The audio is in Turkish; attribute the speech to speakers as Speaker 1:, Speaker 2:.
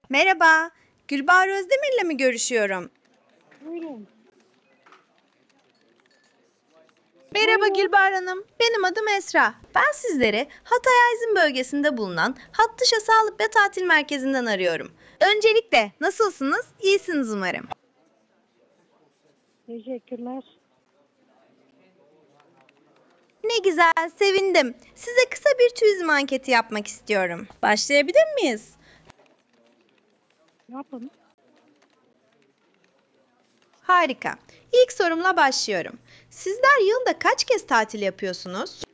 Speaker 1: Merhaba, Gülbahar Özdemir'le mi görüşüyorum?
Speaker 2: Buyurun.
Speaker 1: Merhaba
Speaker 2: Buyurun.
Speaker 1: Gülbahar Hanım, benim adım Esra. Ben sizleri Hatay Aydın bölgesinde bulunan Hattışa Sağlık ve Tatil Merkezi'nden arıyorum. Öncelikle nasılsınız? İyisiniz umarım.
Speaker 2: Teşekkürler.
Speaker 1: Ne güzel, sevindim. Size kısa bir turizm anketi yapmak istiyorum. Başlayabilir miyiz?
Speaker 2: Yapın.
Speaker 1: Harika. İlk sorumla başlıyorum. Sizler yılda kaç kez tatil yapıyorsunuz?